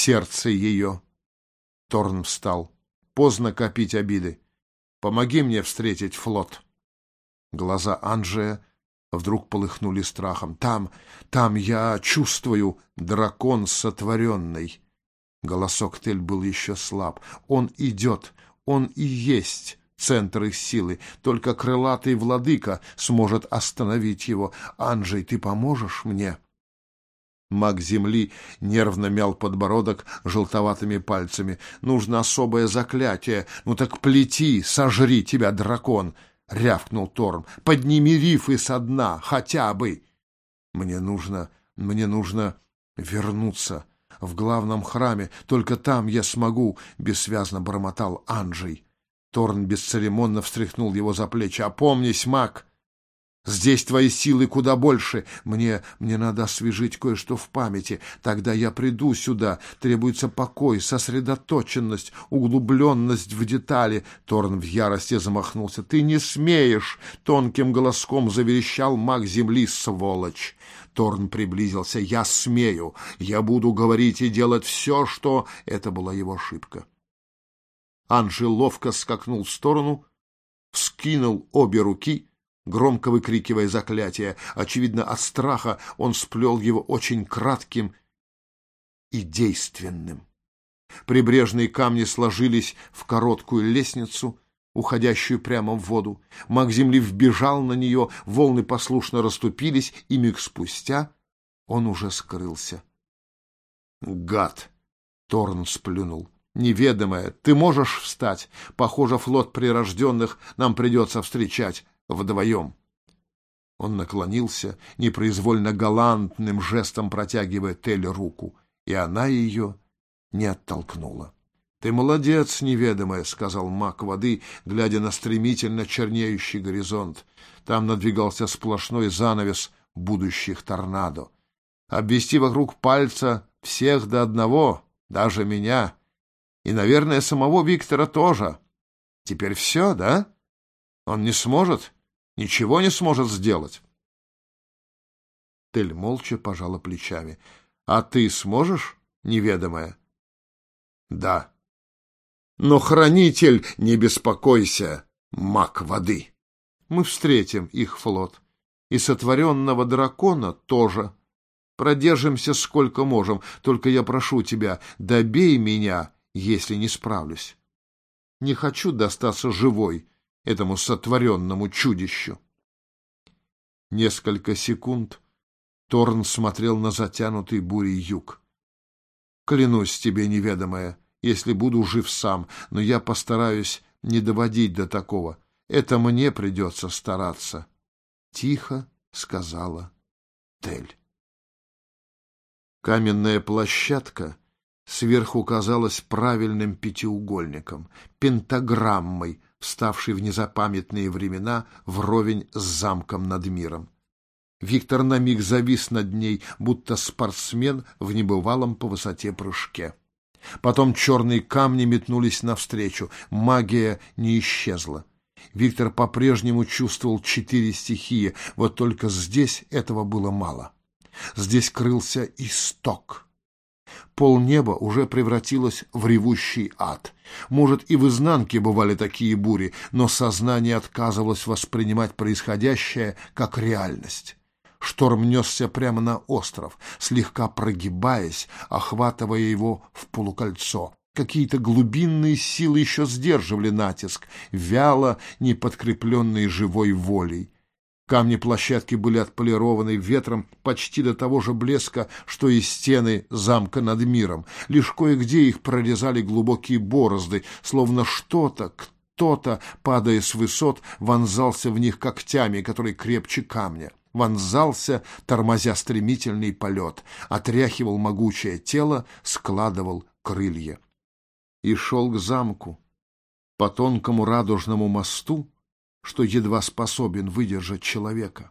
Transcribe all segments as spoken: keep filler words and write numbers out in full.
сердце ее. Торн встал. Поздно копить обиды. Помоги мне встретить флот. Глаза Анджея вдруг полыхнули страхом. Там, там я чувствую дракон сотворенный. Голосок Тель был еще слаб. Он идет, он и есть центр их силы. Только крылатый владыка сможет остановить его. Анджей, ты поможешь мне? Маг земли нервно мял подбородок желтоватыми пальцами. Нужно особое заклятие. Ну так плети, сожри тебя, дракон! — рявкнул Торм. — Подними рифы со дна, хотя бы! Мне нужно, мне нужно вернуться в главном храме. Только там я смогу, — бессвязно бормотал Анджей. Торн бесцеремонно встряхнул его за плечи. — Опомнись, маг! Здесь твои силы куда больше. Мне, мне надо освежить кое-что в памяти. Тогда я приду сюда. Требуется покой, сосредоточенность, углубленность в детали. Торн в ярости замахнулся. Ты не смеешь! Тонким голоском заверещал маг земли, сволочь. Торн приблизился. Я смею. Я буду говорить и делать все, что... Это была его ошибка. Анджей ловко скакнул в сторону, вскинул обе руки, громко выкрикивая заклятие. Очевидно, от страха он сплел его очень кратким и действенным. Прибрежные камни сложились в короткую лестницу, уходящую прямо в воду. Маг земли вбежал на нее, волны послушно расступились, и миг спустя он уже скрылся. «Гад!» — Торн сплюнул. «Неведомое, ты можешь встать? Похоже, флот прирожденных нам придется встречать вдвоем». Он наклонился, непроизвольно галантным жестом протягивая Тель руку, и она ее не оттолкнула. — Ты молодец, неведомая, — сказал маг воды, глядя на стремительно чернеющий горизонт. Там надвигался сплошной занавес будущих торнадо. Обвести вокруг пальца всех до одного, даже меня, и, наверное, самого Виктора тоже. Теперь все, да? Он не сможет, ничего не сможет сделать. Тель молча пожала плечами. — А ты сможешь, неведомая? — Да. — Но, хранитель, не беспокойся, маг воды. Мы встретим их флот. И сотворенного дракона тоже. Продержимся сколько можем, только я прошу тебя, добей меня, если не справлюсь. Не хочу достаться живой этому сотворенному чудищу. Несколько секунд Торн смотрел на затянутый бурей юг. Клянусь тебе, неведомая, если буду жив сам, но я постараюсь не доводить до такого. Это мне придется стараться. Тихо сказала Тель. Каменная площадка сверху казалась правильным пятиугольником, пентаграммой, вставшей в незапамятные времена вровень с замком над миром. Виктор на миг завис над ней, будто спортсмен в небывалом по высоте прыжке. Потом черные камни метнулись навстречу, магия не исчезла. Виктор по-прежнему чувствовал четыре стихии, вот только здесь этого было мало. Здесь крылся исток. Полнеба уже превратилось в ревущий ад. Может, и в изнанке бывали такие бури, но сознание отказывалось воспринимать происходящее как реальность. Шторм несся прямо на остров, слегка прогибаясь, охватывая его в полукольцо. Какие-то глубинные силы еще сдерживали натиск, вяло, не подкрепленные живой волей. Камни площадки были отполированы ветром почти до того же блеска, что и стены замка над миром. Лишь кое-где их прорезали глубокие борозды, словно что-то, кто-то, падая с высот, вонзался в них когтями, которые крепче камня. Вонзался, тормозя стремительный полет, отряхивал могучее тело, складывал крылья. И шел к замку, по тонкому радужному мосту, что едва способен выдержать человека.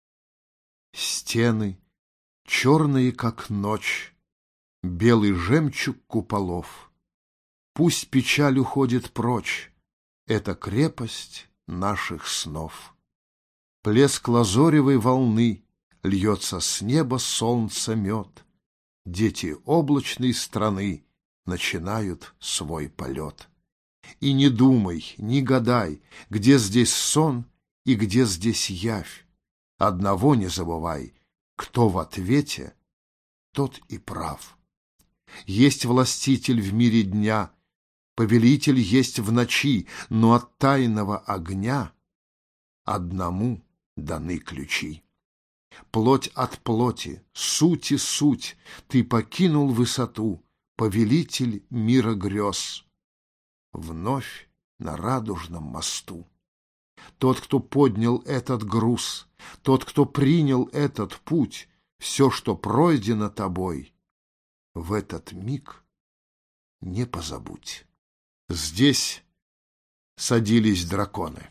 Стены черные, как ночь, белый жемчуг куполов. Пусть печаль уходит прочь, это крепость наших снов. Плеск лазоревой волны, льется с неба солнца мед. дети облачной страны начинают свой полет. И не думай, не гадай, где здесь сон и где здесь явь. Одного не забывай, кто в ответе, тот и прав. Есть властитель в мире дня, повелитель есть в ночи, но от тайного огня одному даны ключи. Плоть от плоти, сути суть, ты покинул высоту, повелитель мира грез, вновь на радужном мосту. Тот, кто поднял этот груз, тот, кто принял этот путь, все, что пройдено тобой, в этот миг не позабудь. Здесь садились драконы.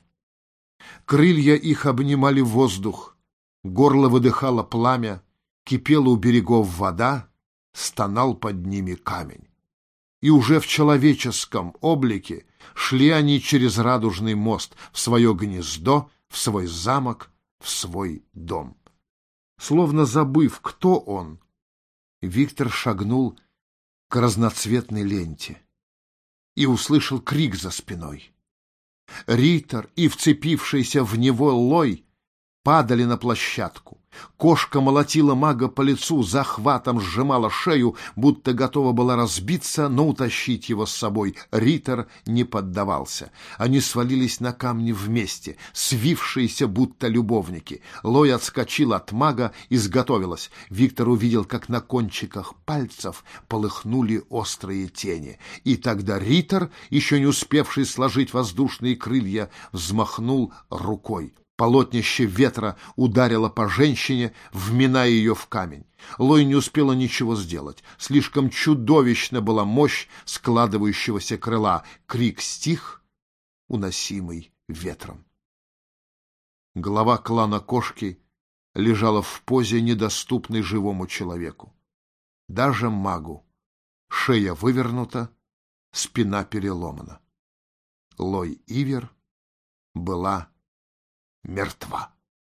Крылья их обнимали воздух, горло выдыхало пламя, кипела у берегов вода, стонал под ними камень. И уже в человеческом облике шли они через радужный мост в свое гнездо, в свой замок, в свой дом. Словно забыв, кто он, Виктор шагнул к разноцветной ленте и услышал крик за спиной. Ритор и вцепившийся в него Лой падали на площадку. Кошка молотила мага по лицу, захватом сжимала шею, будто готова была разбиться, но утащить его с собой. Ритор не поддавался. Они свалились на камни вместе, свившиеся, будто любовники. Лой отскочил от мага и сготовилась. Виктор увидел, как на кончиках пальцев полыхнули острые тени. И тогда Ритор, еще не успевший сложить воздушные крылья, взмахнул рукой. Полотнище ветра ударило по женщине, вминая ее в камень. Лой не успела ничего сделать. Слишком чудовищна была мощь складывающегося крыла. Крик стих, уносимый ветром. Глава клана Кошки лежала в позе, недоступной живому человеку. Даже магу. Шея вывернута, спина переломана. Лой Ивер была мертва.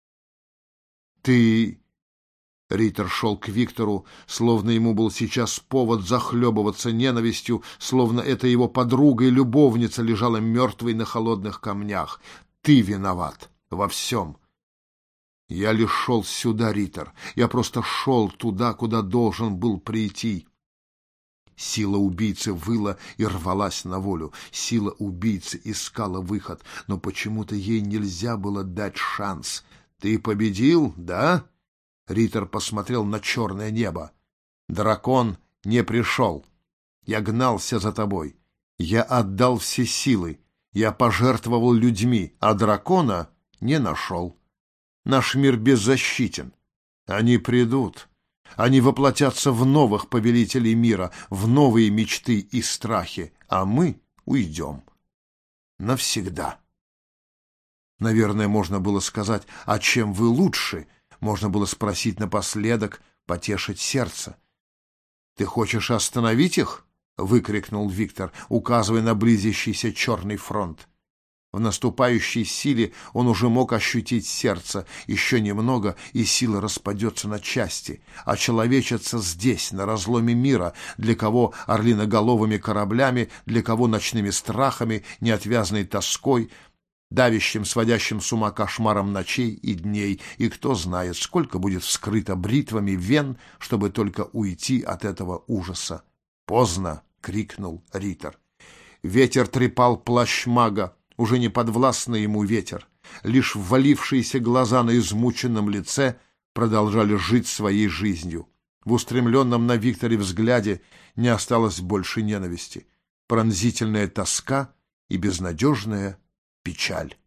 «Ты...» Ритор шел к Виктору, словно ему был сейчас повод захлебываться ненавистью, словно эта его подруга и любовница лежала мертвой на холодных камнях. «Ты виноват во всем!» «Я лишь шел сюда, Ритор. Я просто шел туда, куда должен был прийти». Сила убийцы выла и рвалась на волю. Сила убийцы искала выход, но почему-то ей нельзя было дать шанс. «Ты победил, да?» Ритор посмотрел на черное небо. «Дракон не пришел. Я гнался за тобой. Я отдал все силы. Я пожертвовал людьми, а дракона не нашел. Наш мир беззащитен. Они придут». Они воплотятся в новых повелителей мира, в новые мечты и страхи, а мы уйдем. Навсегда. Наверное, можно было сказать, а чем вы лучше? Можно было спросить напоследок, потешить сердце. «Ты хочешь остановить их?» — выкрикнул Виктор, указывая на близящийся черный фронт. В наступающей силе он уже мог ощутить сердце. Еще немного, и сила распадется на части, а человечица здесь, на разломе мира, для кого орлиноголовыми кораблями, для кого ночными страхами, неотвязной тоской, давящим, сводящим с ума кошмаром ночей и дней, и кто знает, сколько будет вскрыто бритвами вен, чтобы только уйти от этого ужаса. «Поздно!» — крикнул Ритор. Ветер трепал плащ мага, уже не подвластный ему ветер. Лишь ввалившиеся глаза на измученном лице продолжали жить своей жизнью. В устремленном на Викторе взгляде не осталось больше ненависти, пронзительная тоска и безнадежная печаль.